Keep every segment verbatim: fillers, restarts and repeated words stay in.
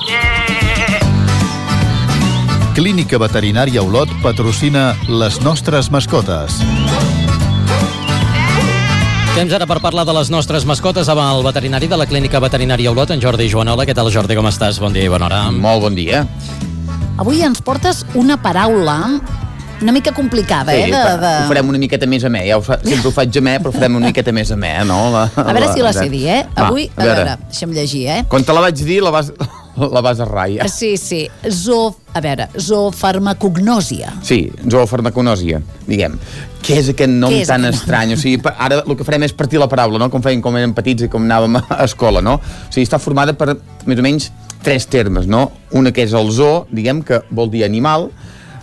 Clínica Veterinària Olot patrocina les nostres mascotes. Temps ara per parlar de les nostres mascotes amb el veterinari de la Clínica Veterinària Olot, en Jordi Joanola. Què tal, Jordi, com estàs? Bon dia i bona hora. Molt bon dia. Avui ens portes una paraula una mica complicada, sí, eh? De, de... Ho farem una miqueta més amè. Ja ho fa, sempre ho faig amè, però farem una miqueta més amè, no? La, a veure la, si la sé dir, eh? Va, Avui, a, a veure, veure, deixa'm llegir, eh? Quan te la vaig dir, la vas, la vas arraia. Sí, sí. Zo, a veure, zoofarmacognòsia. Sí, zoofarmaconòsia, diguem. Què és aquest nom és tan aquest estrany? O sigui, ara el que farem és partir la paraula, no? Com feien com érem petits i com anàvem a escola, no? O sigui, està formada per, més o menys, tres termes, no? Una que és el zoo, diguem, que vol dir animal,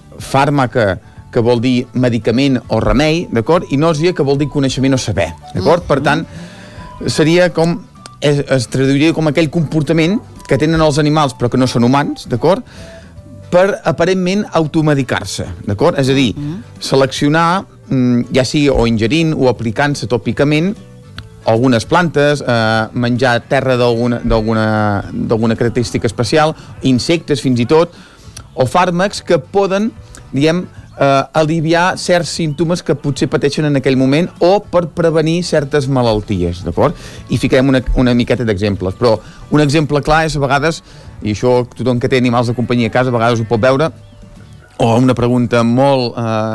fàrmaca, que vol dir medicament o remei, d'acord? I nòsia, que vol dir coneixement o saber, d'acord? Mm-hmm. Per tant, seria com, es, es traduiria com aquell comportament que tenen els animals però que no són humans, d'acord? Per aparentment automedicar-se, d'acord? És a dir, mm-hmm. seleccionar, ja sigui o ingerint o aplicant-se tòpicament algunes plantes, eh, menjar terra d'alguna d'alguna característica especial, insectes fins i tot, o fàrmacs que poden, diguem, eh, aliviar certs símptomes que potser pateixen en aquell moment o per prevenir certes malalties, d'acord? I ficarem una, una miqueta d'exemples, però un exemple clar és a vegades, i això tothom que té animals de companyia a casa a vegades ho pot veure, o una pregunta molt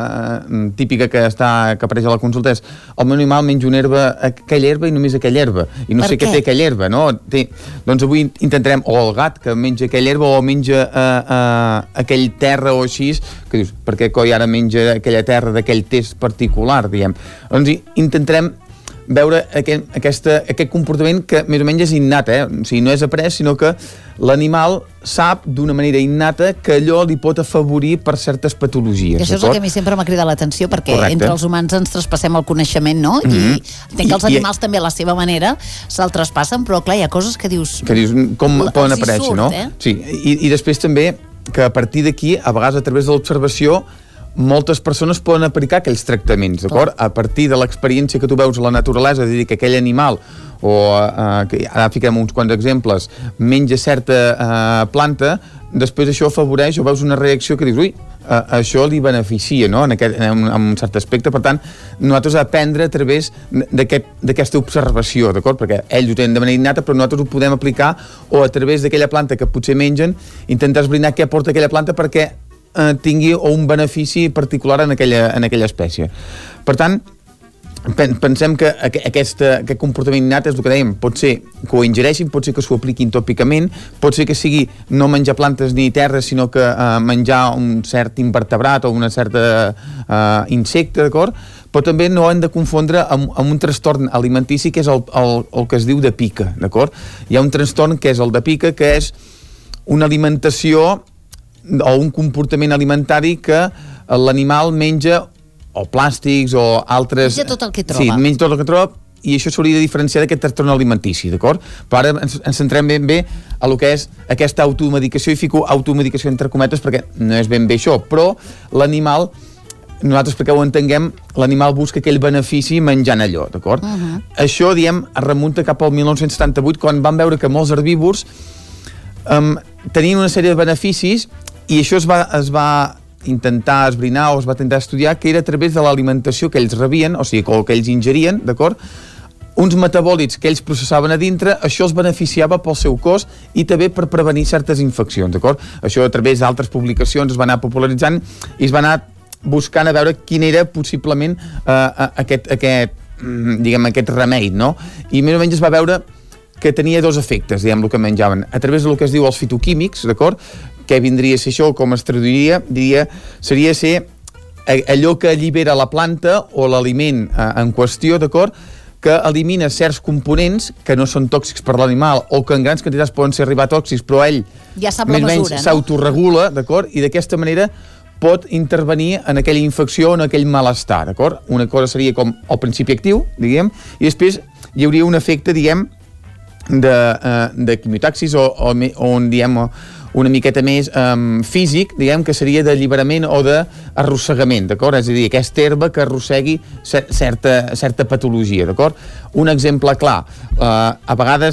eh, típica que està que apareix a la consulta és: el meu animal menja una herba, aquella herba i només aquella herba, i no sé què té aquella herba, no? Té, doncs avui intentarem, o el gat que menja aquella herba o menja eh, eh, aquell terra o així, que dius, per què coi ara menja aquella terra d'aquell test particular, diguem. Doncs intentarem veure aquest, aquesta, aquest comportament que més o menys és innat, eh? O sigui, no és après, sinó que l'animal sap d'una manera innata que allò li pot afavorir per certes patologies. I això és el que a mi sempre m'ha cridat l'atenció, perquè correcte. Entre els humans ens traspassem el coneixement, no? Mm-hmm. I entenc que els animals I, també a la seva manera se'l traspassen, però clar, hi ha coses que dius... Que dius, com poden aparèixer, surt, no? Eh? Sí, i, i després també que a partir d'aquí, a vegades a través de l'observació, moltes persones poden aplicar aquells tractaments, d'acord? A partir de l'experiència que tu veus a la naturalesa, és a dir, que aquell animal, o eh, que ara fiquem uns quants exemples, menja certa eh, planta, després això afavoreix o veus una reacció que dius, ui, eh, això li beneficia, no?, en, aquest, en, en un cert aspecte. Per tant, nosaltres aprendre a través d'aquesta aquest, observació, d'acord? Perquè ells ho tenen de manera innata, però nosaltres ho podem aplicar o a través d'aquella planta que potser mengen, intentar esbrinar què aporta aquella planta perquè Eh, tingui o un benefici particular en aquella, en aquella espècie. Per tant, pen, pensem que aquesta, aquest comportament innat és el que dèiem, pot ser que ho ingereixin, pot ser que s'ho apliquin tòpicament, pot ser que sigui no menjar plantes ni terra, sinó que eh, menjar un cert invertebrat o una certa eh, insecte, d'acord? Però també no hem de confondre amb, amb un trastorn alimentici que és el, el, el que es diu de pica, d'acord? Hi ha un trastorn que és el de pica, que és una alimentació o un comportament alimentari que l'animal menja o plàstics o altres... Menja tot el que troba. Sí, menja tot el que troba, i això s'hauria de diferenciar d'aquest trastorn alimentici, d'acord? Però ara ens, ens centrem ben bé a lo que és aquesta automedicació, i fico automedicació entre cometes perquè no és ben bé això, però l'animal, nosaltres perquè ho entenguem, l'animal busca aquell benefici menjant allò, d'acord? Uh-huh. Això, diem, es remunta cap al mil nou-cents setanta-vuit, quan van veure que molts herbívors um, tenien una sèrie de beneficis, i això es va, es va intentar esbrinar o es va intentar estudiar, que era a través de l'alimentació que ells rebien, o sigui, o que ells ingerien, d'acord? Uns metabòlits que ells processaven a dintre, això els beneficiava pel seu cos i també per prevenir certes infeccions, d'acord? Això a través d'altres publicacions es va anar popularitzant i es va anar buscant a veure quin era possiblement eh, aquest, aquest, diguem, aquest remei, no? I més o menys es va veure que tenia dos efectes, diguem, el que menjaven. A través del que es diu els fitoquímics, d'acord? Què vindria a ser això, com es traduiria, diria, seria ser allò que allibera la planta o l'aliment eh, en qüestió, d'acord? Que elimina certs components que no són tòxics per l'animal o que en grans quantitats poden ser arribar tòxics, però ell ja sap la mesura, no? S'autoregula, d'acord? I d'aquesta manera pot intervenir en aquella infecció o en aquell malestar, d'acord? Una cosa seria com el principi actiu, diguem, i després hi hauria un efecte, diguem, de, uh, de quimiotaxis o, o, o on, diguem, una miqueta més um, físic, diguem, que seria d'alliberament o d'arrossegament, d'acord? És a dir, aquesta herba que arrossegui certa, certa patologia, d'acord? Un exemple clar, uh, a vegades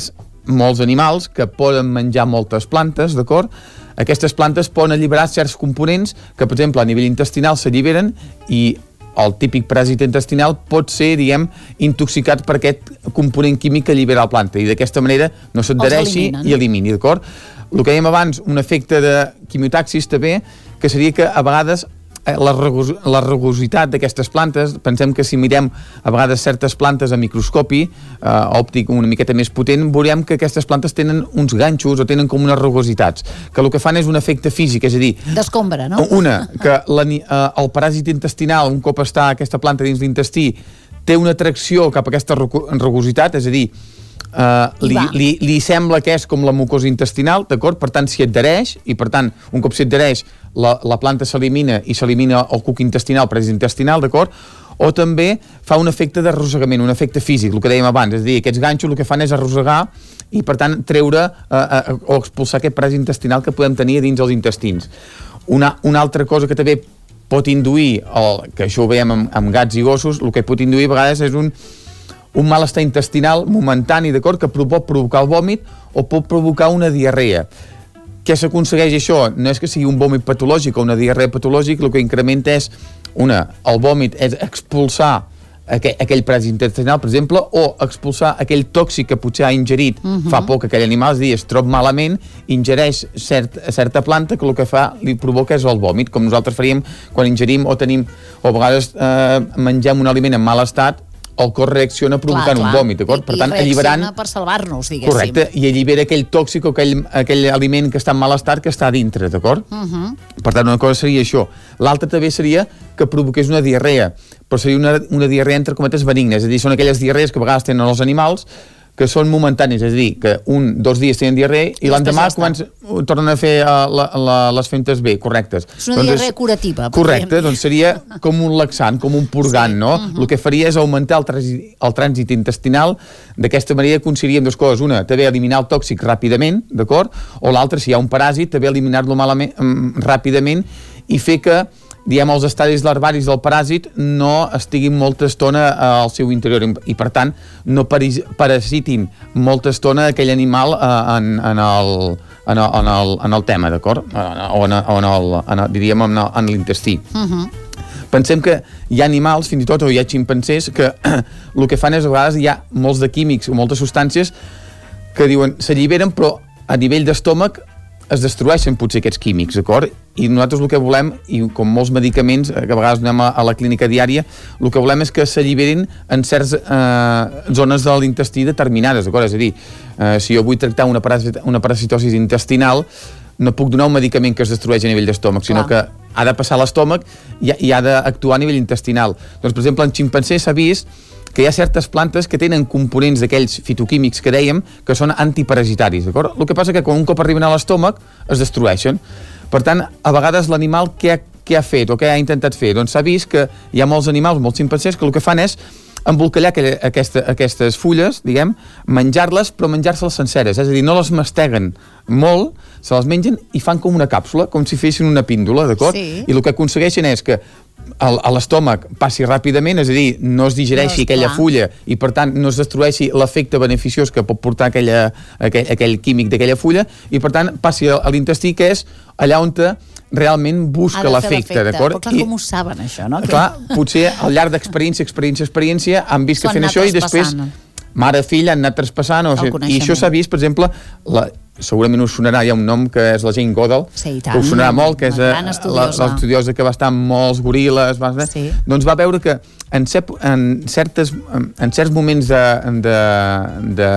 molts animals que poden menjar moltes plantes, d'acord? Aquestes plantes poden alliberar certs components que, per exemple, a nivell intestinal s'alliberen i el típic paràsit intestinal pot ser, diguem, intoxicat per aquest component químic que allibera la planta i d'aquesta manera no s'adhereixi i elimini, d'acord? El que dèiem abans, un efecte de quimiotaxis també, que seria que a vegades la, rugos, la rugositat d'aquestes plantes, pensem que si mirem a vegades certes plantes a microscopi eh, òptic una miqueta més potent, veurem que aquestes plantes tenen uns ganxos o tenen com unes rugositats, que el que fan és un efecte físic, és a dir... D'escombra, no? Una, que la, eh, el paràsit intestinal, un cop està aquesta planta dins l'intestí, té una atracció cap a aquesta rugositat, és a dir, Uh, li, li, li sembla que és com la mucosa intestinal, d'acord? Per tant, s'hi adhereix i, per tant, un cop s'hi adhereix, la, la planta s'elimina i s'elimina el cuc intestinal, el paràsit intestinal, d'acord? O també fa un efecte d'arrossegament, un efecte físic, el que dèiem abans, és a dir, aquests ganxos el que fan és arrossegar i, per tant, treure uh, uh, o expulsar aquest paràsit intestinal que podem tenir dins els intestins. Una, una altra cosa que també pot induir, el, que això ho veiem amb, amb gats i gossos, el que pot induir a vegades és un un malestar intestinal momentani, d'acord, que pot provocar el vòmit o pot provocar una diarrea. Què s'aconsegueix això? No és que sigui un vòmit patològic o una diarrea patològica, el que incrementa és, una, el vòmit és expulsar aquell, aquell paràsit intestinal, per exemple, o expulsar aquell tòxic que potser ha ingerit uh-huh. fa poc aquell animal, és a dir, es troba malament, ingereix cert, certa planta que el que fa li provoca és el vòmit, com nosaltres faríem quan ingerim o tenim, o a vegades eh, mengem un aliment en mal estat, el cos reacciona provocant clar, clar. un vòmit, d'acord? Per tant, alliberant... per salvar-nos, diguéssim. Correcte, i allibera aquell tòxic o aquell, aquell aliment que està en mal estat que està a dintre, d'acord? Uh-huh. Per tant, una cosa seria això. L'altra també seria que provoqués una diarrea, però seria una, una diarrea entre cometes benignes, és a dir, són aquelles diarrees que a vegades tenen els animals que són momentànies, és a dir, que un, dos dies tenen diarrea i, I l'endemà ja comença, tornen a fer uh, la, la, les fentes bé, correctes. És una doncs diarrea és, curativa. Correcte, doncs seria com un laxant, com un purgant, sí. no? Uh-huh. El que faria és augmentar el, trànsit, el trànsit intestinal, d'aquesta manera aconseguiríem dues coses. Una, també eliminar el tòxic ràpidament, d'acord? O l'altra, si hi ha un paràsit, també eliminar-lo malament, ràpidament i fer que diguem, els estadis larvaris del paràsit no estiguin molta estona al seu interior i, per tant, no parasitin molta estona aquell animal eh, en, en, el, en, el, en, el, en el tema, d'acord? O en, en, el, en, el, diríem, en, el, en l'intestí. Uh-huh. Pensem que hi ha animals, fins i tot, o hi ha ximpancers, que el que fan és, a vegades, hi ha molts de químics o moltes substàncies que diuen, s'alliberen, però a nivell d'estómac es destrueixen potser aquests químics, d'acord? I nosaltres el que volem, i com molts medicaments, que a vegades anem a, a la clínica diària, el que volem és que s'alliberin en certes eh, zones de l'intestí determinades, d'acord? És a dir, eh, si jo vull tractar una, parasit una parasitosi intestinal, no puc donar un medicament que es destrueix a nivell d'estómac, sinó que ha de passar a l'estómac i, i ha d'actuar a nivell intestinal. Doncs, per exemple, en ximpancers s'ha vist que hi ha certes plantes que tenen components d'aquells fitoquímics que dèiem que són antiparasitaris, d'acord? El que passa que quan un cop arriben a l'estómac es destrueixen. Per tant, a vegades l'animal què ha, què ha fet o què ha intentat fer? Doncs s'ha vist que hi ha molts animals, molts ximpancers, que el que fan és embolcallar aquella, aquesta, aquestes fulles, diguem, menjar-les, però menjar-se-les senceres, és a dir, no les masteguen molt, se les mengen i fan com una càpsula, com si fessin una píndola, d'acord? Sí. I el que aconsegueixen és que el, a l'estómac passi ràpidament, és a dir, no es digereixi no, aquella clar. fulla i, per tant, no es destrueixi l'efecte beneficiós que pot portar aquella, aquell, aquell químic d'aquella fulla i, per tant, passi a l'intestí, que és allà on te realment busca l'efecte, d'acord? Però clar, com ho saben, això, no? Clar, potser al llarg d'experiència, experiència, experiència, han vist que fent això i després mare, fill, han anat traspassant, o sigui, i això s'ha vist, per exemple, la, segurament us sonarà, hi ha un nom que és la Jane Goodall, sí, que us sonarà molt, que és l'estudiosa que va estar amb molts goril·les, va, sí. doncs va veure que en, cep, en, certes, en certs moments de, de, de,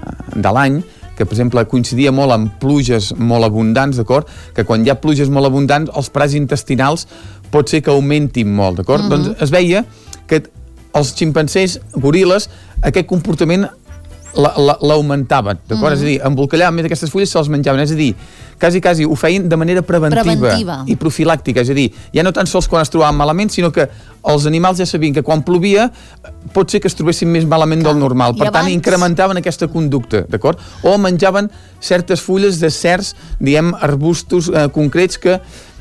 de l'any, que per exemple coincidia molt amb pluges molt abundants, d'acord? Que quan hi ha pluges molt abundants, els paràsits intestinals pot ser que augmentin molt, d'acord? Mm-hmm. Doncs es veia que els ximpancers, goril·les, aquest comportament l'augmentaven, d'acord? Mm-hmm. És a dir, embolcallaven més aquestes fulles, se les menjaven, és a dir, quasi, quasi ho feien de manera preventiva, preventiva i profilàctica, és a dir, ja no tan sols quan es trobaven malament, sinó que els animals ja sabien que quan plovia pot ser que es trobessin més malament Clar. del normal, per I tant abans... incrementaven aquesta conducta, d'acord? O menjaven certes fulles de certs, diguem, arbustos eh, concrets que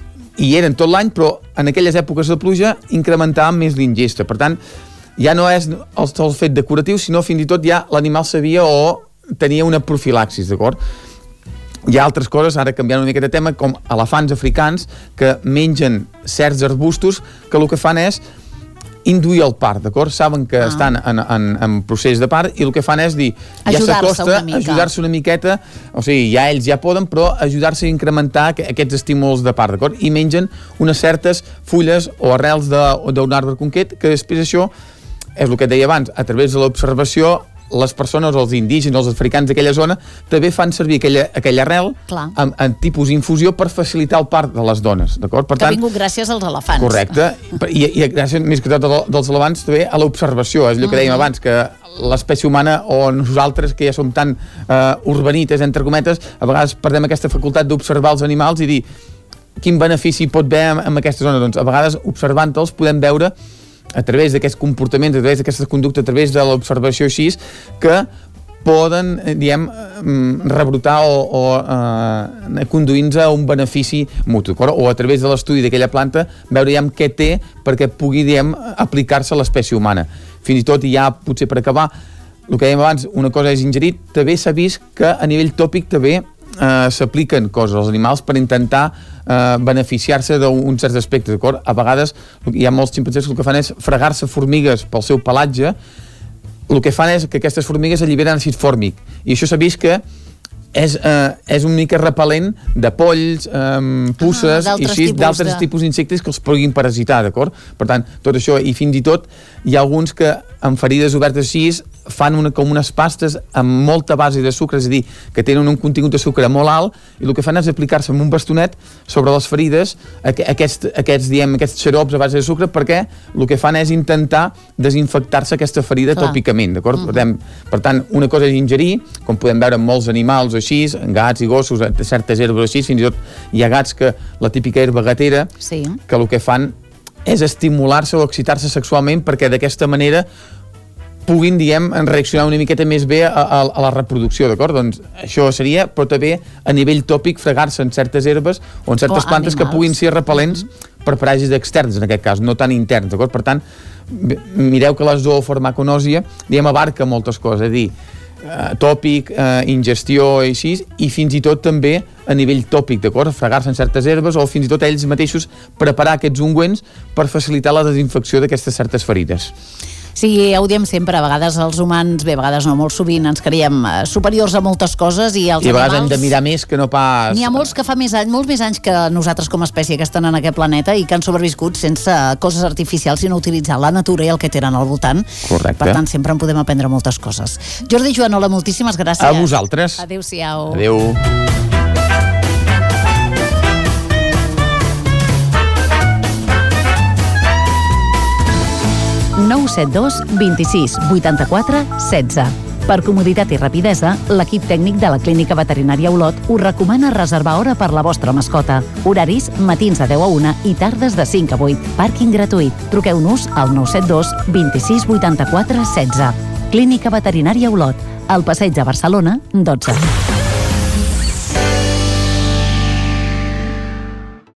hi eren tot l'any, però en aquelles èpoques de pluja incrementaven més l'ingesta, per tant, ja no és el, el fet decoratiu, sinó fins i tot ja l'animal sabia o tenia una profilaxis, d'acord? Hi ha altres coses, ara canviant una mica de tema, com elefants africans que mengen certs arbustos que el que fan és induir el part, d'acord? Saben que ah. estan en, en, en procés de part i el que fan és dir, ja s'acosta, ajudar-se una miqueta, o sigui, ja ells ja poden, però ajudar-se a incrementar aquests estímuls de part, d'acord? I mengen unes certes fulles o arrels d'un arbre concret, que després això, és el que et deia abans, a través de l'observació, les persones, els indígenes, els africans d'aquella zona, també fan servir aquella, aquella arrel en, en tipus infusió per facilitar el part de les dones, d'acord? Per que tant, ha vingut gràcies als elefants. Correcte, I, i gràcies, més que tot dels elefants, també a l'observació, és allò que dèiem abans, que l'espècie humana o nosaltres, que ja som tan uh, urbanites, entre cometes, a vegades perdem aquesta facultat d'observar els animals i dir quin benefici pot haver en, en aquesta zona. Doncs a vegades, observant-los, podem veure a través d'aquests comportaments, a través d'aquesta conducta, a través de l'observació així, que poden, diguem, rebrotar o, o eh, conduir-nos a un benefici mutu, o a través de l'estudi d'aquella planta veure ja què té perquè pugui, diguem, aplicar-se a l'espècie humana. Fins i tot, i ja potser per acabar, el que dèiem abans, una cosa és ingerir, també s'ha vist que a nivell tòpic també eh, s'apliquen coses als animals per intentar eh, beneficiar-se d'un certs aspectes, d'acord? A vegades hi ha molts ximpanzés que el que fan és fregar-se formigues pel seu pelatge. El que fan és que aquestes formigues alliberen àcid fòrmic i això s'ha vist que és, eh, és una mica repel·lent de polls, eh, puces ah, i així, d'altres de... tipus d'insectes que els puguin parasitar, d'acord? Per tant, tot això, i fins i tot hi ha alguns que amb ferides obertes així fan una, com unes pastes amb molta base de sucre, és a dir, que tenen un contingut de sucre molt alt i el que fan és aplicar-se amb un bastonet sobre les ferides aqu aquests, aquests, diem, aquests xarops a base de sucre perquè el que fan és intentar desinfectar-se aquesta ferida Clar. tòpicament, d'acord? Uh -huh. Per tant, una cosa és ingerir, com podem veure en molts animals o així, gats i gossos, certes herbes així, fins i tot hi ha gats que la típica herba gatera, sí. que el que fan és estimular-se o excitar-se sexualment perquè d'aquesta manera puguin, diguem, reaccionar una miqueta més bé a, a, a la reproducció, d'acord? Doncs això seria, però també a nivell tòpic fregar-se en certes herbes o en certes o plantes animals. Que puguin ser repel·lents mm-hmm. per paràsits externs, en aquest cas, no tan interns, d'acord? Per tant, mireu que la zoofarmaconòsia, diguem, abarca moltes coses, és a dir, Uh, tòpic, uh, ingestió i així, i fins i tot també a nivell tòpic, d'acord? Fregar-se en certes herbes o fins i tot ells mateixos preparar aquests ungüents per facilitar la desinfecció d'aquestes certes ferides. Sí, ja ho diem sempre, a vegades els humans, bé, a vegades no, molt sovint ens creiem eh, superiors a moltes coses i els I a vegades animals... hem de mirar més que no pas... N'hi ha molts que fa més anys, molts més anys que nosaltres com a espècie que estan en aquest planeta i que han sobreviscut sense coses artificials, sinó utilitzar la natura i el que tenen al voltant. Correcte. Per tant, sempre en podem aprendre moltes coses. Jordi i Joanola, moltíssimes gràcies. A vosaltres. Adéu-siau. Adéu. nou set dos vint-i-sis vuitanta-quatre setze. Per comoditat i rapidesa, l'equip tècnic de la Clínica Veterinària Olot us recomana reservar hora per la vostra mascota. Horaris matins de deu a una i tardes de cinc a vuit. Pàrquing gratuït. Truqueu-nos al nou set dos vint-i-sis vuitanta-quatre setze. Clínica Veterinària Olot, al Passeig de Barcelona, dotze.